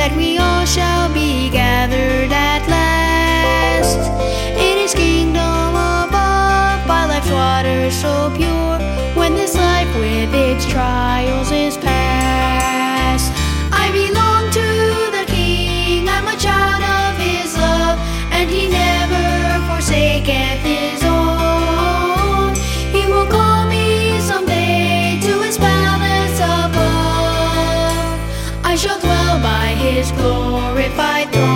that we all shall be gathered at last in His kingdom above, by life's waters so pure, when this life with its trials is past. I belong to the King, I'm a child of His love, and He never forsaketh His own. He will call me someday to His palace above. I shall dwell by His glorified throne.